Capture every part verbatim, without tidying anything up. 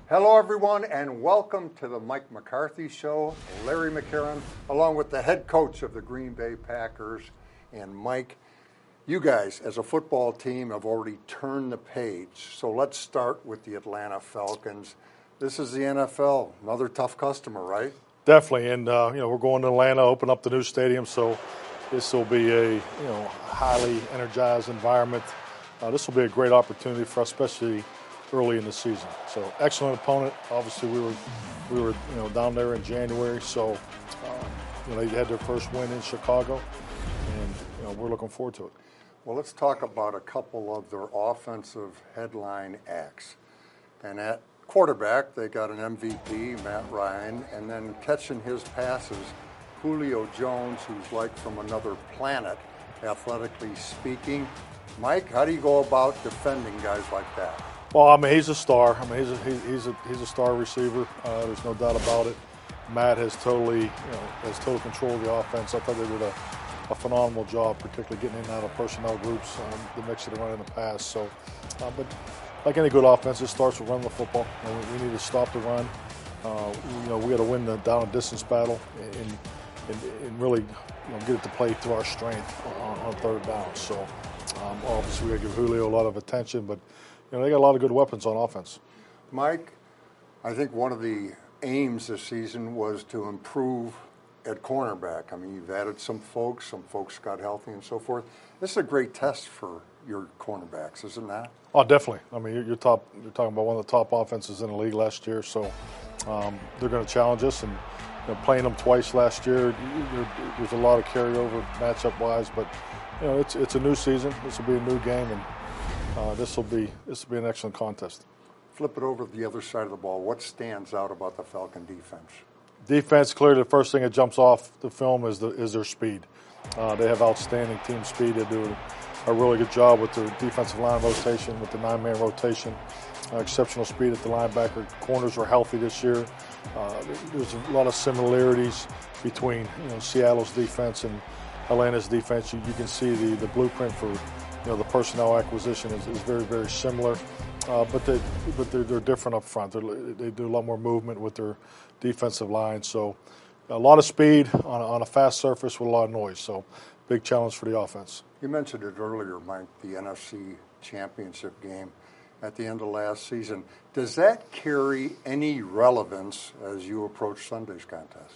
Hello, everyone, and welcome to the Mike McCarthy Show. Larry McCarron, along with the head coach of the Green Bay Packers. And Mike, you guys, as a football team, have already turned the page. So let's start with the Atlanta Falcons. This is the N F L, another tough customer, right? Definitely, and uh, you know we're going to Atlanta, open up the new stadium, so this will be a you know highly energized environment. Uh, this will be a great opportunity for us, especially early in the season. So excellent opponent. Obviously, we were we were you know down there in January, so uh, you know they had their first win in Chicago, and you know we're looking forward to it. Well, let's talk about a couple of their offensive headline acts. And at quarterback, they got an M V P, Matt Ryan, and then catching his passes, Julio Jones, who's like from another planet, athletically speaking. Mike, how do you go about defending guys like that? Well, I mean, he's a star. I mean, he's a he's a he's a star receiver. Uh, there's no doubt about it. Matt has totally, you know, has total control of the offense. I thought they did a, a phenomenal job, particularly getting in and out of personnel groups, um, the mix of the run in the pass. So, uh, but like any good offense, it starts with running the football. You know, we, we need to stop the run. Uh, you know, we got to win the down and distance battle and, and, and really, you know, get it to play to our strength on, on third down. So, um, obviously, we got to give Julio a lot of attention, but you know, they got a lot of good weapons on offense. Mike, I think one of the aims this season was to improve at cornerback. I mean, you've added some folks, some folks got healthy and so forth. This is a great test for your cornerbacks, isn't that? Oh, definitely. I mean, you're, you're top. You're talking about one of the top offenses in the league last year, so um, they're going to challenge us. And you know, playing them twice last year, there's a lot of carryover matchup-wise. But you know, it's it's a new season. This will be a new game, and Uh, this will be this will be an excellent contest. Flip it over to the other side of the ball. What stands out about the Falcon defense? Defense, clearly the first thing that jumps off the film is the is their speed. Uh, they have outstanding team speed. They do a really good job with their defensive line rotation, with the nine-man rotation. Uh, exceptional speed at the linebacker. Corners were healthy this year. Uh, there's a lot of similarities between you know Seattle's defense and Atlanta's defense. You, you can see the, the blueprint for you know the personnel acquisition is, is very very similar, uh, but they but they're, they're different up front. They're, they do a lot more movement with their defensive line. So a lot of speed on a, on a fast surface with a lot of noise. So big challenge for the offense. You mentioned it earlier, Mike, the N F C Championship game at the end of last season. Does that carry any relevance as you approach Sunday's contest?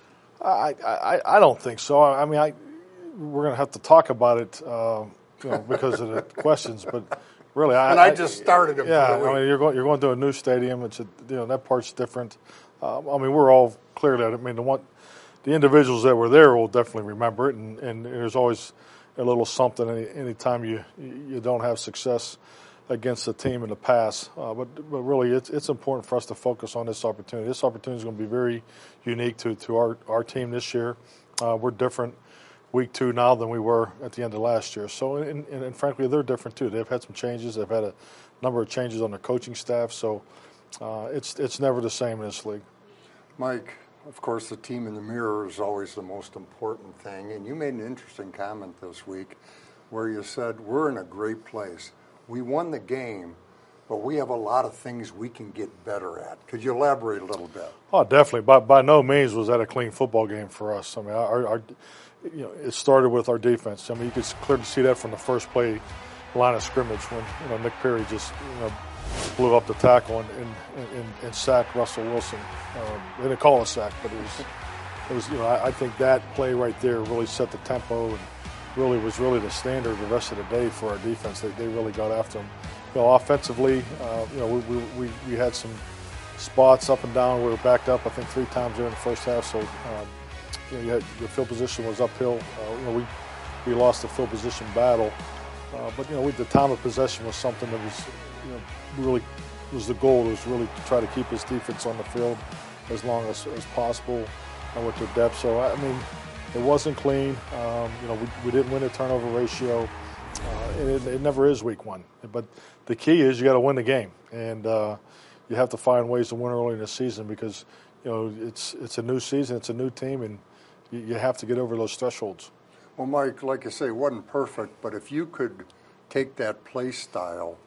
I I, I don't think so. I mean, I we're going to have to talk about it. Uh, You know, because of the questions, but really, I and I just started it. Yeah, I mean, you're going you're going to a new stadium. It's a, you know that part's different. Um, I mean, we're all clear that. I mean, the one, the individuals that were there will definitely remember it, and, and there's always a little something any anytime you you don't have success against a team in the past. Uh, but but really, it's it's important for us to focus on this opportunity. This opportunity is going to be very unique to to our our team this year. Uh, we're different week two now than we were at the end of last year. So, and, and, and frankly, they're different too. They've had some changes. They've had a number of changes on their coaching staff. So, uh, it's it's never the same in this league. Mike, of course, the team in the mirror is always the most important thing. And you made an interesting comment this week where you said, we're in a great place. We won the game, but we have a lot of things we can get better at. Could you elaborate a little bit? Oh, definitely. By, by no means was that a clean football game for us. I mean, our, our you know, it started with our defense. I mean, you could clearly see that from the first play line of scrimmage when you know Nick Perry just you know blew up the tackle and and, and, and sacked Russell Wilson. Um, they didn't call a sack, but it was it was you know I, I think that play right there really set the tempo and really was really the standard the rest of the day for our defense. They they really got after them. You know, offensively, uh, you know, we, we we we had some spots up and down. We were backed up, I think, three times during the first half. So. Um, You know, you had, your field position was uphill. Uh, you know, we we lost the field position battle, uh, but you know, we, the time of possession was something that was, you know, really was the goal. Was really to try to keep his defense on the field as long as, as possible, and with their depth. So I mean, it wasn't clean. Um, you know, we, we didn't win the turnover ratio. Uh, it, it never is week one, but the key is you got to win the game, and uh, you have to find ways to win early in the season because you know it's it's a new season, it's a new team, and you have to get over those thresholds. Well, Mike, like you say, it wasn't perfect, but if you could take that play style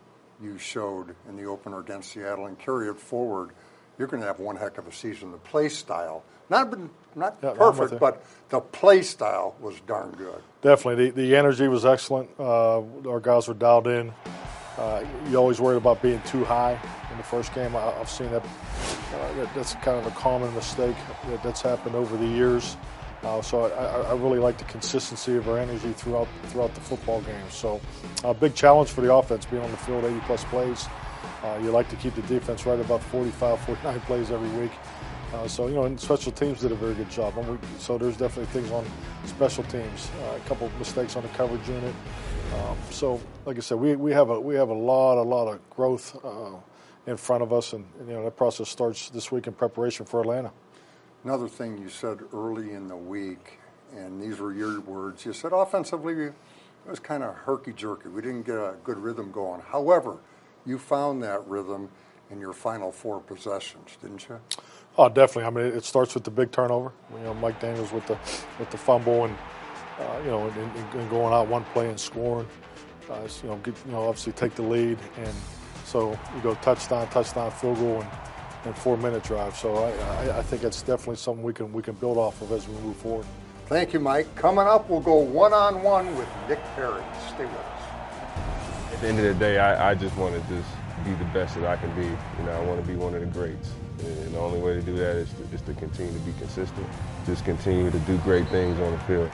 you showed in the opener against Seattle and carry it forward, you're going to have one heck of a season. The play style, not been, not yeah, perfect, but the play style was darn good. Definitely. The, the energy was excellent. Uh, our guys were dialed in. Uh, you always worried about being too high in the first game. I, I've seen that, uh, that. That's kind of a common mistake that, that's happened over the years. Uh, so I, I really like the consistency of our energy throughout throughout the football game. So a big challenge for the offense, being on the field eighty plus plays. Uh, you like to keep the defense right about forty-five, forty-nine plays every week. Uh, so, you know, and special teams did a very good job. And we, so there's definitely things on special teams, uh, a couple of mistakes on the coverage unit. Um, so, like I said, we, we have a we have a lot, a lot of growth uh, in front of us, and, and you know that process starts this week in preparation for Atlanta. Another thing you said early in the week, and these were your words, you said offensively it was kind of herky-jerky. We didn't get a good rhythm going. However, you found that rhythm in your final four possessions, didn't you? Oh, definitely. I mean, it starts with the big turnover. You know, Mike Daniels with the with the fumble, and uh, you know, and, and going out one play and scoring. Uh, you know, get, you know, obviously take the lead, and so you go touchdown, touchdown, field goal, and, and four-minute drive. So I, I, I think that's definitely something we can we can build off of as we move forward. Thank you, Mike. Coming up, we'll go one-on-one with Nick Perry. Stay with us. At the end of the day, I, I just want to just be the best that I can be. You know, I want to be one of the greats. And the only way to do that is to, is to continue to be consistent, just continue to do great things on the field.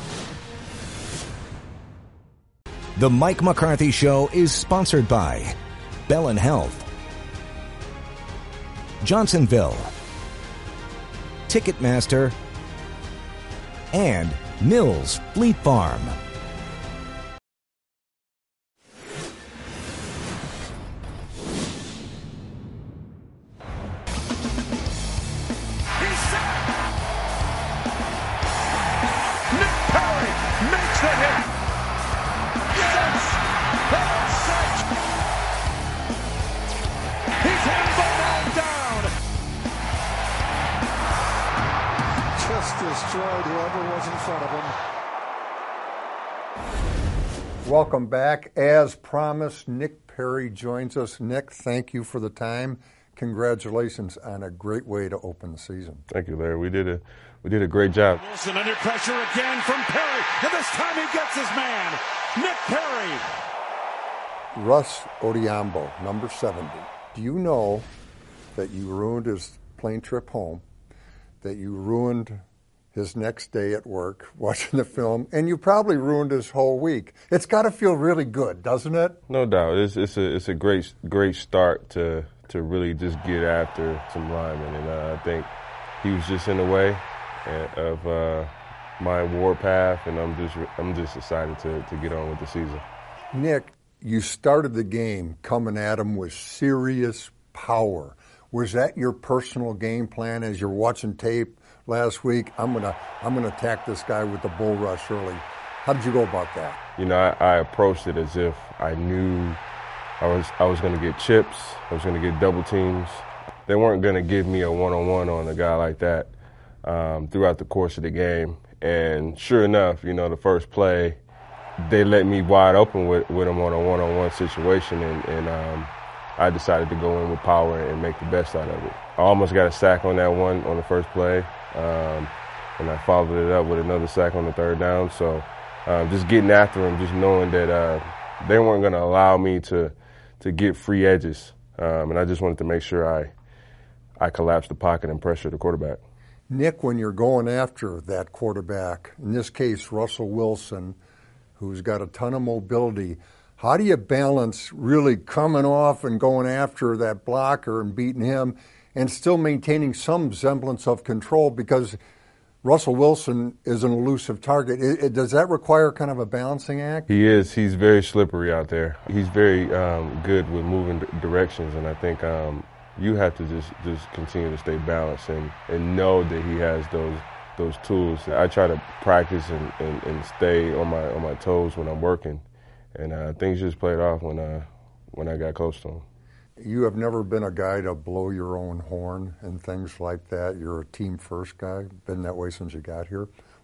The Mike McCarthy Show is sponsored by Bellin Health, Johnsonville, Ticketmaster, and Mills Fleet Farm. Destroyed whoever was in front of him. Welcome back. As promised, Nick Perry joins us. Nick, thank you for the time. Congratulations on a great way to open the season. Thank you, Larry. We did a we did a great job. Wilson under pressure again from Perry, and this time he gets his man, Nick Perry. Russ Odiambo, number seventy. Do you know that you ruined his plane trip home, that you ruined his next day at work watching the film, and you probably ruined his whole week? It's got to feel really good, doesn't it? No doubt. It's it's a it's a great great start to to really just get after some linemen, and uh, I think he was just in the way of uh, my award path, and I'm just I'm just excited to to get on with the season. Nick, you started the game coming at him with serious power. Was that your personal game plan as you're watching tape last week? I'm gonna I'm gonna attack this guy with the bull rush early. How did you go about that? You know, I, I approached it as if I knew I was I was gonna get chips, I was gonna get double teams. They weren't gonna give me a one-on-one on a guy like that um, throughout the course of the game. And sure enough, you know, the first play, they let me wide open with, with him on a one-on-one situation, and, and um, I decided to go in with power and make the best out of it. I almost got a sack on that one on the first play, um, and I followed it up with another sack on the third down. So um, just getting after him, just knowing that uh, they weren't going to allow me to to get free edges, um, and I just wanted to make sure I I collapsed the pocket and pressured the quarterback. Nick, when you're going after that quarterback, in this case Russell Wilson, who's got a ton of mobility, how do you balance really coming off and going after that blocker and beating him and still maintaining some semblance of control, because Russell Wilson is an elusive target? It, it, does that require kind of a balancing act? He is. He's very slippery out there. He's very um, good with moving d- directions, and I think um, you have to just, just continue to stay balanced and, and know that he has those those tools. I try to practice and, and, and stay on my on my toes when I'm working. And uh, things just played off when uh, when I got close to him. You have never been a guy to blow your own horn and things like that. You're a team-first guy, been that way since you got here.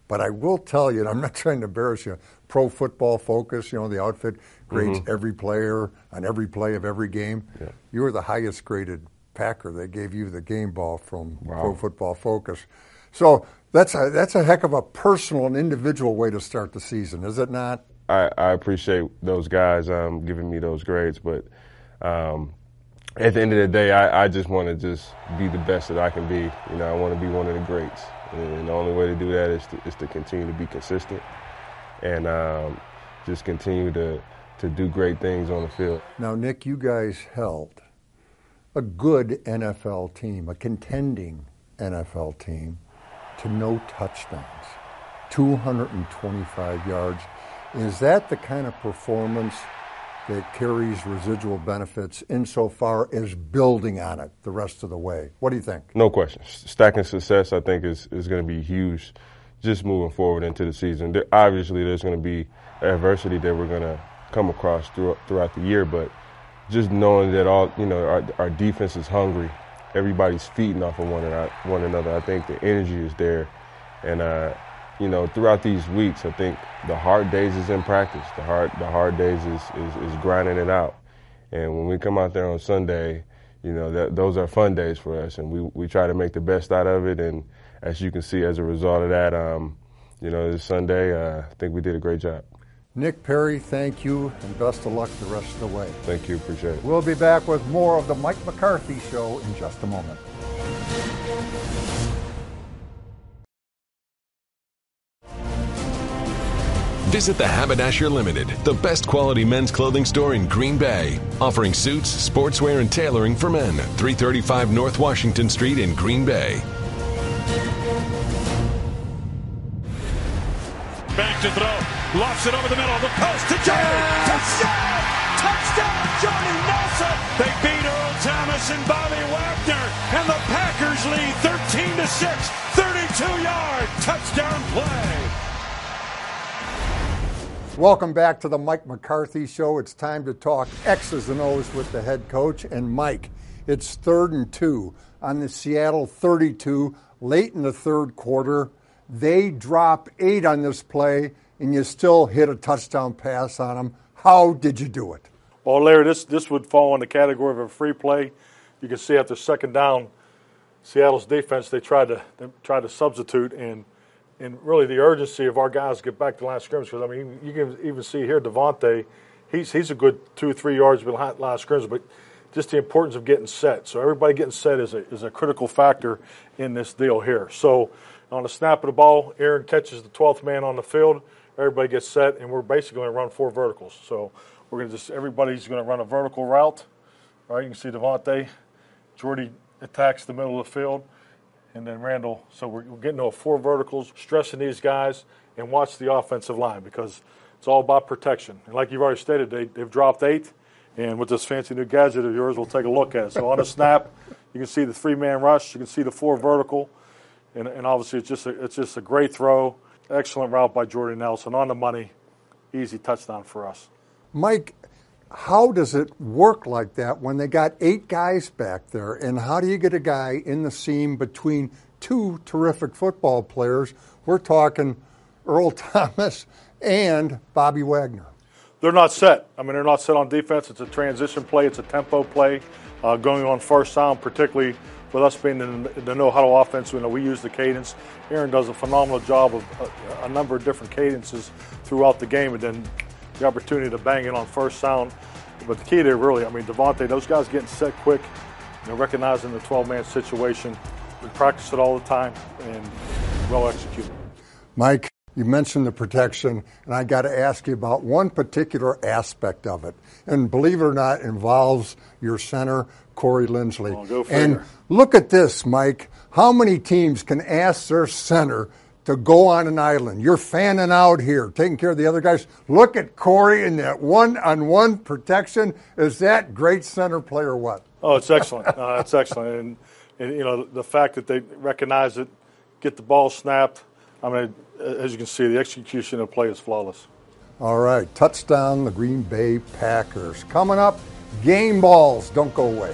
But I will tell you, and I'm not trying to embarrass you, Pro Football Focus, you know, the outfit grades mm-hmm. every player on every play of every game. Yeah. You were the highest graded Packer. They gave you the game ball from wow. Pro Football Focus. So that's a, that's a heck of a personal and individual way to start the season, is it not? I, I appreciate those guys um, giving me those grades, but um, at the end of the day, I, I just want to just be the best that I can be. You know, I want to be one of the greats. And the only way to do that is to, is to continue to be consistent and um, just continue to, to do great things on the field. Now, Nick, you guys held a good N F L team, a contending N F L team, to no touchdowns, two hundred twenty-five yards. Is that the kind of performance that carries residual benefits insofar as building on it the rest of the way? What do you think? No question. Stacking success, I think, is, is going to be huge just moving forward into the season. There, obviously, there's going to be adversity that we're going to come across throughout, throughout the year, but just knowing that all, you know, our, our defense is hungry, everybody's feeding off of one another, one another. I think the energy is there. And, uh, you know, throughout these weeks, I think the hard days is in practice. The hard the hard days is, is, is grinding it out. And when we come out there on Sunday, you know, that, those are fun days for us. And we, we try to make the best out of it. And as you can see, as a result of that, um, you know, this Sunday, uh, I think we did a great job. Nick Perry, thank you, and best of luck the rest of the way. Thank you. Appreciate it. We'll be back with more of the Mike McCarthy Show in just a moment. Visit the Haberdasher Limited, the best quality men's clothing store in Green Bay, offering suits, sportswear, and tailoring for men. three thirty-five North Washington Street in Green Bay. Back to throw, lofts it over the middle of the post to Jordy. Touchdown! Touchdown, Jordy Nelson! They beat Earl Thomas and Bobby Wagner, and the Packers lead thirteen to six. thirty-two yard touchdown play. Welcome back to the Mike McCarthy Show. It's time to talk X's and O's with the head coach. And Mike, it's third and two on the Seattle thirty-two, late in the third quarter. They drop eight on this play, and you still hit a touchdown pass on them. How did you do it? Well, Larry, this, this would fall in the category of a free play. You can see after second down, Seattle's defense, they tried to they tried to substitute, and and really the urgency of our guys to get back to the line of scrimmage. Because, I mean, you can even see here Devontae, he's he's a good two or three yards behind the line of scrimmage, but just the importance of getting set. So everybody getting set is a, is a critical factor in this deal here. So on the snap of the ball, Aaron catches the twelfth man on the field. Everybody gets set, and we're basically going to run four verticals. So we're going to just everybody's going to run a vertical route. Right, you can see Devontae, Jordy attacks the middle of the field, and then Randall. So we're, we're getting to four verticals, stressing these guys, and watch the offensive line because it's all about protection. And like you've already stated, they, they've dropped eight, and with this fancy new gadget of yours, we'll take a look at it. So on the snap, you can see the three-man rush. You can see the four vertical, and, and obviously it's just a, it's just a great throw. Excellent route by Jordy Nelson on the money. Easy touchdown for us. Mike, how does it work like that when they got eight guys back there? And how do you get a guy in the seam between two terrific football players? We're talking Earl Thomas and Bobby Wagner. They're not set. I mean, they're not set on defense. It's a transition play. It's a tempo play. Uh, going on first down, particularly with us being in the no-huddle offense, you know, we use the cadence. Aaron does a phenomenal job of a, a number of different cadences throughout the game, and then the opportunity to bang it on first down. But the key there really, I mean, Devontae, those guys getting set quick, you know, recognizing the twelve-man situation. We practice it all the time and well executed. Mike, you mentioned the protection, and I got to ask you about one particular aspect of it. And believe it or not, involves your center, Corey Linsley. Oh, go and figure. Look at this, Mike. How many teams can ask their center to go on an island? You're fanning out here, taking care of the other guys. Look at Corey in that one-on-one protection. Is that great center play or what? Oh, it's excellent. uh, it's excellent. And, and, you know, the fact that they recognize it, get the ball snapped, I mean, as you can see, the execution of the play is flawless. All right, touchdown, the Green Bay Packers. Coming up, game balls. Don't go away.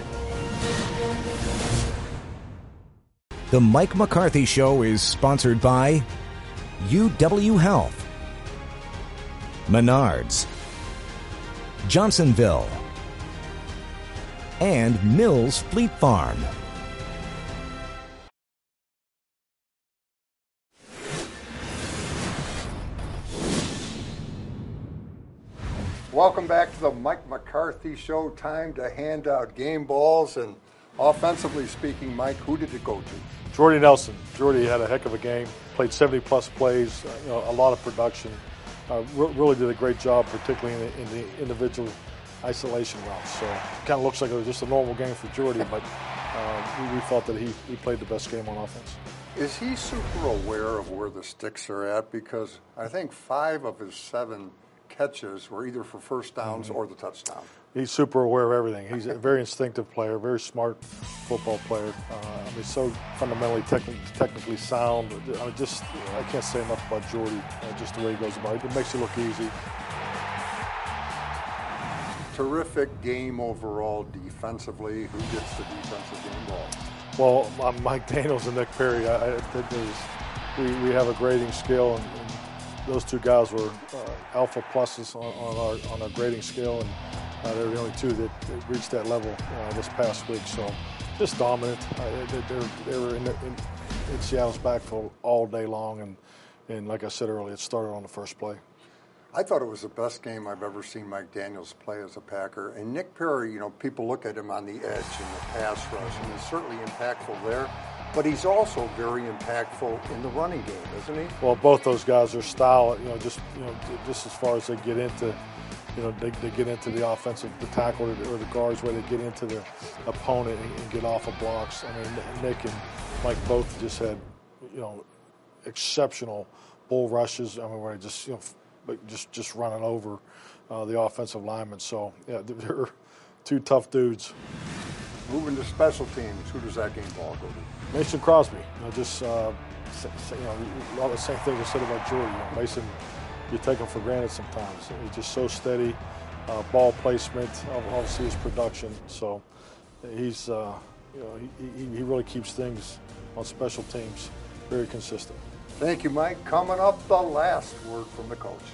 The Mike McCarthy Show is sponsored by U W Health, Menards, Johnsonville, and Mills Fleet Farm. Welcome back to the Mike McCarthy Show. Time to hand out game balls. And offensively speaking, Mike, who did it go to? Jordy Nelson. Jordy had a heck of a game. Played seventy plus plays. Uh, you know, a lot of production. Uh, re- really did a great job, particularly in the, in the individual isolation routes. So it kind of looks like it was just a normal game for Jordy, but uh, we, we felt that he, he played the best game on offense. Is he super aware of where the sticks are at? Because I think five of his seven catches were either for first downs mm-hmm. or the touchdown. He's super aware of everything. He's a very instinctive player, very smart football player. Uh, I mean, so fundamentally techni- technically sound. I mean, just I can't say enough about Jordy. Uh, just the way he goes about it, it makes it look easy. Terrific game overall defensively. Who gets the defensive game ball? Well, um, Mike Daniels and Nick Perry. I, I think there's, we we have a grading scale, and, and those two guys were uh, alpha pluses on, on our on our grading scale, and uh, they're the only two that, that reached that level uh, this past week. So just dominant. Uh, they, they, were, they were in, in, in Seattle's backfield all day long, and, and like I said earlier, it started on the first play. I thought it was the best game I've ever seen Mike Daniels play as a Packer. And Nick Perry, you know, people look at him on the edge in the pass rush, and he's certainly impactful there. But he's also very impactful in the running game, isn't he? Well, both those guys are style, you know, just you know, just as far as they get into, you know, they, they get into the offensive, the tackle or the, or the guards, where they get into the opponent and, and get off of blocks. I mean, Nick and Mike both just had, you know, exceptional bull rushes. I mean, where they just, you know, just just running over uh, the offensive linemen. So yeah, they're two tough dudes. Moving to special teams, who does that game ball go to? Mason Crosby. You know, just uh, you know, a lot of the same things I said about Jordy. You know, Mason, you take him for granted sometimes. He's just so steady. Uh, ball placement, obviously his production. So he's, uh, you know, he, he, he really keeps things on special teams very consistent. Thank you, Mike. Coming up, the last word from the coach.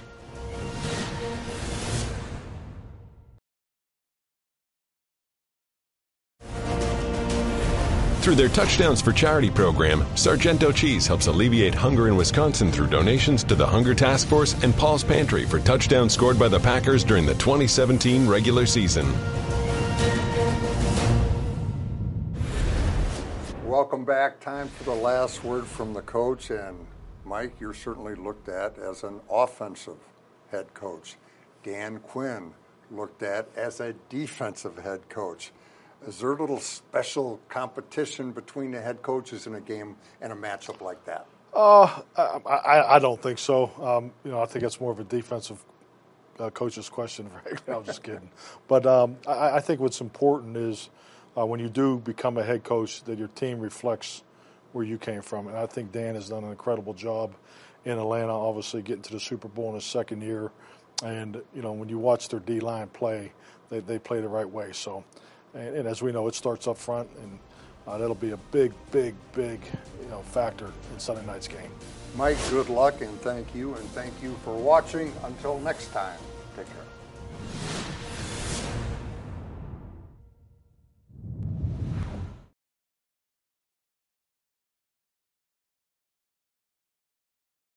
Through their Touchdowns for Charity program, Sargento Cheese helps alleviate hunger in Wisconsin through donations to the Hunger Task Force and Paul's Pantry for touchdowns scored by the Packers during the twenty seventeen regular season. Welcome back. Time for the last word from the coach. And Mike, you're certainly looked at as an offensive head coach. Dan Quinn looked at as a defensive head coach. Is there a little special competition between the head coaches in a game and a matchup like that? Uh, I, I, I don't think so. Um, you know, I think it's more of a defensive uh, coach's question. Right? I'm just kidding. But um, I, I think what's important is uh, when you do become a head coach, that your team reflects where you came from. And I think Dan has done an incredible job in Atlanta, obviously getting to the Super Bowl in his second year. And, you know, when you watch their D-line play, they, they play the right way. So. And, and as we know, it starts up front, and uh, that'll be a big, big, big, you know, factor in Sunday night's game. Mike, good luck, and thank you, and thank you for watching. Until next time, take care.